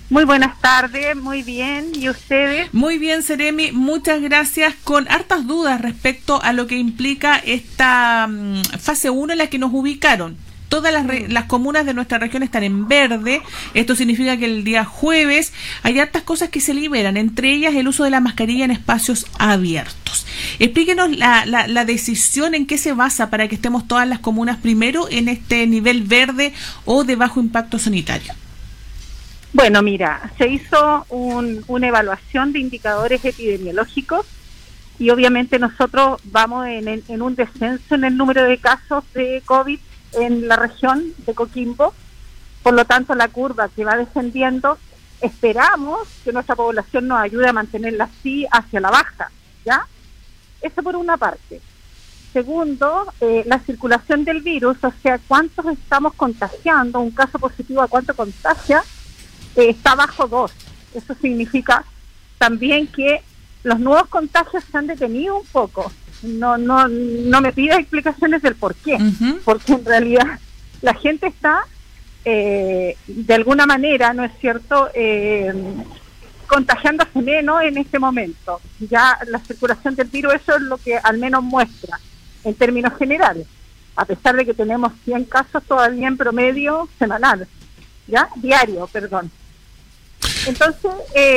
Muy buenas tardes, muy bien. ¿Y ustedes? Muy bien, Seremi, muchas gracias. Con hartas dudas respecto a lo que implica esta fase 1 en la que nos ubicaron. Todas las comunas de nuestra región están en verde. Esto significa que el día jueves hay hartas cosas que se liberan, entre ellas el uso de la mascarilla en espacios abiertos. Explíquenos la decisión en qué se basa para que estemos todas las comunas primero en este nivel verde o de bajo impacto sanitario. Bueno, mira, se hizo una evaluación de indicadores epidemiológicos y obviamente nosotros vamos en un descenso en el número de casos de COVID en la región de Coquimbo. Por lo tanto, la curva que va descendiendo, esperamos que nuestra población nos ayude a mantenerla así hacia la baja, ¿ya? Eso por una parte. Segundo, la circulación del virus, o sea, cuántos estamos contagiando, un caso positivo a cuánto contagia, está bajo 2. Eso significa también que los nuevos contagios se han detenido un poco. No me pidas explicaciones del por qué, porque en realidad la gente está de alguna manera, ¿no es cierto?, contagiándose menos en este momento. Ya la circulación del virus, eso es lo que al menos muestra en términos generales, a pesar de que tenemos 100 casos todavía en promedio semanal, diario. Entonces,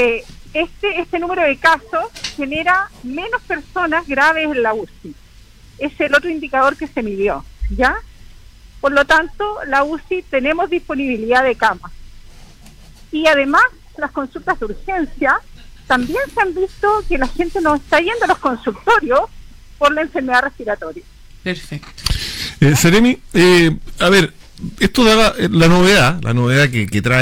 este número de casos genera menos personas graves en la UCI. Es el otro indicador que se midió, ¿ya? Por lo tanto, la UCI tenemos disponibilidad de camas. Y además, las consultas de urgencia, también se han visto que la gente no está yendo a los consultorios por la enfermedad respiratoria. Perfecto. Seremi, a ver, esto da la novedad que trae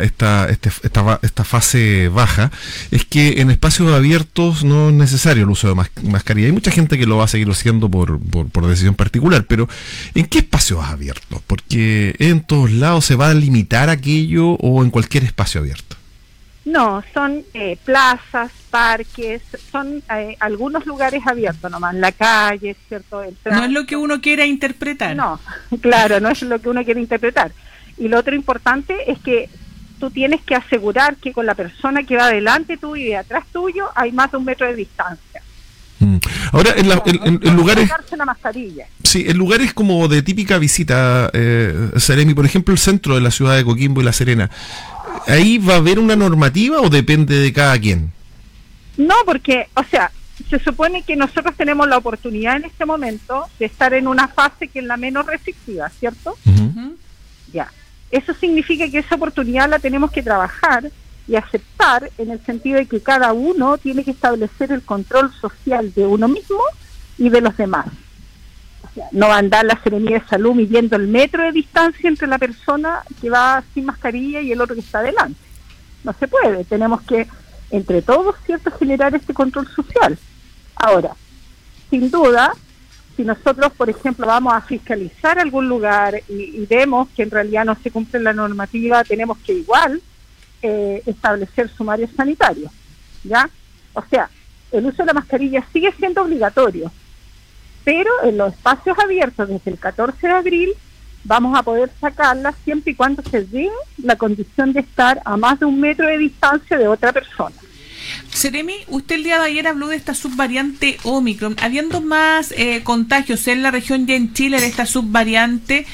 esta fase baja, es que en espacios abiertos no es necesario el uso de mascarilla. Hay mucha gente que lo va a seguir haciendo por decisión particular, pero ¿en qué espacios abiertos? Porque en todos lados se va a limitar aquello o en cualquier espacio abierto. No, son plazas, parques, son algunos lugares abiertos nomás, la calle, ¿cierto? No es lo que uno quiera interpretar. No, claro, no es lo que uno quiere interpretar. Y lo otro importante es que tú tienes que asegurar que con la persona que va delante tuyo y atrás tuyo hay más de 1 metro de distancia. Ahora, en lugares... Una mascarilla. Sí, en lugares como de típica visita, Seremi, por ejemplo, el centro de la ciudad de Coquimbo y La Serena, ¿ahí va a haber una normativa o depende de cada quien? No, porque, o sea, se supone que nosotros tenemos la oportunidad en este momento de estar en una fase que es la menos restrictiva, ¿cierto? Ya. Eso significa que esa oportunidad la tenemos que trabajar y aceptar en el sentido de que cada uno tiene que establecer el control social de uno mismo y de los demás. O sea, no va a andar la Seremía de Salud midiendo el metro de distancia entre la persona que va sin mascarilla y el otro que está delante. No se puede, tenemos que, entre todos, ¿cierto?, generar este control social. Ahora, sin duda, si nosotros, por ejemplo, vamos a fiscalizar algún lugar y vemos que en realidad no se cumple la normativa, tenemos que igual establecer sumarios sanitarios, ¿ya? O sea, el uso de la mascarilla sigue siendo obligatorio, pero en los espacios abiertos desde el 14 de abril vamos a poder sacarla siempre y cuando se dé la condición de estar a más de 1 metro de distancia de otra persona. Seremi, usted el día de ayer habló de esta subvariante Omicron. Habiendo más contagios en la región y en Chile de esta subvariante,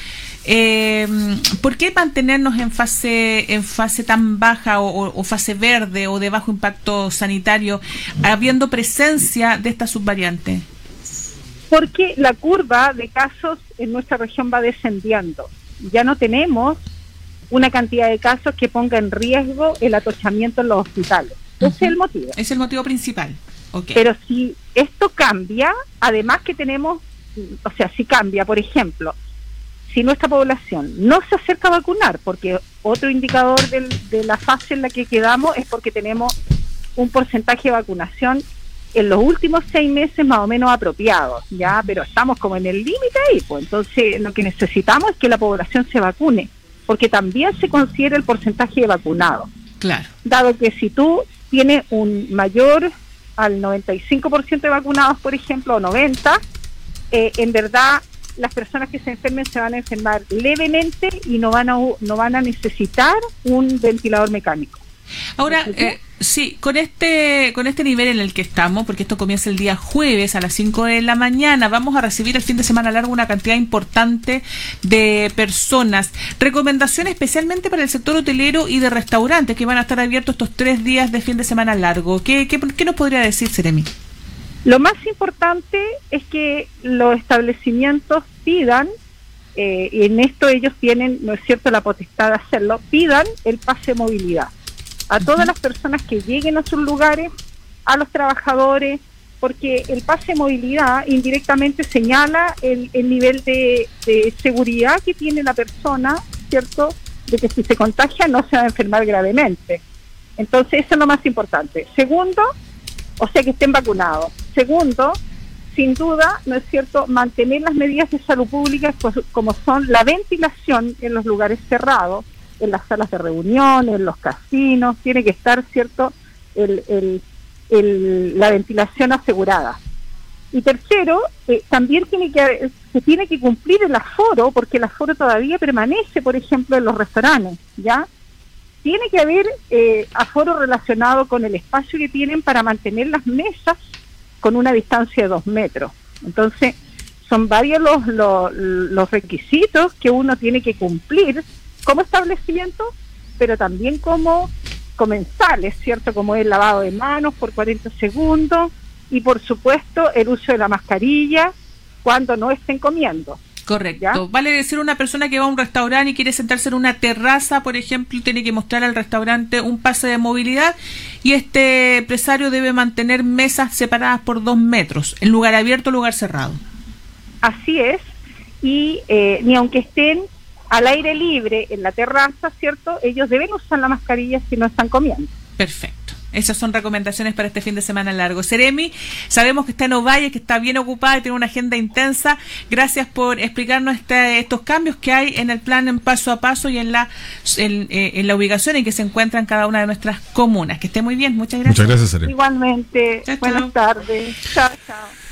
¿por qué mantenernos en fase tan baja o fase verde o de bajo impacto sanitario, habiendo presencia de esta subvariante? Porque la curva de casos en nuestra región va descendiendo. Ya no tenemos una cantidad de casos que ponga en riesgo el atochamiento en los hospitales. Ese es el motivo. Es el motivo principal. Okay. Pero si esto cambia, además que tenemos, o sea, si cambia, por ejemplo, si nuestra población no se acerca a vacunar, porque otro indicador de la fase en la que quedamos es porque tenemos un porcentaje de vacunación en los últimos 6 meses más o menos apropiado, ya, pero estamos como en el límite ahí, pues entonces lo que necesitamos es que la población se vacune, porque también se considera el porcentaje de vacunados. Claro. Dado que si tú tienes un mayor al 95% de vacunados, por ejemplo, o 90%, en verdad las personas que se enfermen se van a enfermar levemente y no van a necesitar un ventilador mecánico. Ahora, sí, con este nivel en el que estamos, porque esto comienza el día jueves a las 5 de la mañana, vamos a recibir el fin de semana largo una cantidad importante de personas. Recomendación especialmente para el sector hotelero y de restaurantes que van a estar abiertos estos 3 días de fin de semana largo. ¿Qué nos podría decir, Seremi? Lo más importante es que los establecimientos pidan, y en esto ellos tienen, ¿no es cierto?, la potestad de hacerlo, pidan el pase de movilidad a todas las personas que lleguen a sus lugares, a los trabajadores, porque el pase de movilidad indirectamente señala el nivel de seguridad que tiene la persona, ¿cierto?, de que si se contagia no se va a enfermar gravemente. Entonces eso es lo más importante. Segundo, o sea, que estén vacunados. Segundo, sin duda, ¿no es cierto?, mantener las medidas de salud pública como son la ventilación en los lugares cerrados, en las salas de reunión, en los casinos, tiene que estar, ¿cierto?, la ventilación asegurada. Y tercero, también se tiene que cumplir el aforo, porque el aforo todavía permanece, por ejemplo, en los restaurantes, ¿ya? Tiene que haber aforo relacionado con el espacio que tienen para mantener las mesas con una distancia de 2 metros. Entonces, son varios los requisitos que uno tiene que cumplir como establecimiento, pero también como comensales, ¿cierto? Como el lavado de manos por 40 segundos y, por supuesto, el uso de la mascarilla cuando no estén comiendo. Correcto. ¿Ya? Vale decir, una persona que va a un restaurante y quiere sentarse en una terraza, por ejemplo, tiene que mostrar al restaurante un pase de movilidad y este empresario debe mantener mesas separadas por 2 metros, en lugar abierto, lugar cerrado. Así es, y ni aunque estén al aire libre en la terraza, ¿cierto?, ellos deben usar la mascarilla si no están comiendo. Perfecto. Esas son recomendaciones para este fin de semana largo. Seremi, sabemos que está en Ovalle, que está bien ocupada y tiene una agenda intensa. Gracias por explicarnos estos cambios que hay en el plan en paso a paso y en la ubicación en que se encuentran cada una de nuestras comunas. Que esté muy bien. Muchas gracias. Muchas gracias, Seremi. Igualmente. Chao, buenas chao. tardes. Chao, chao.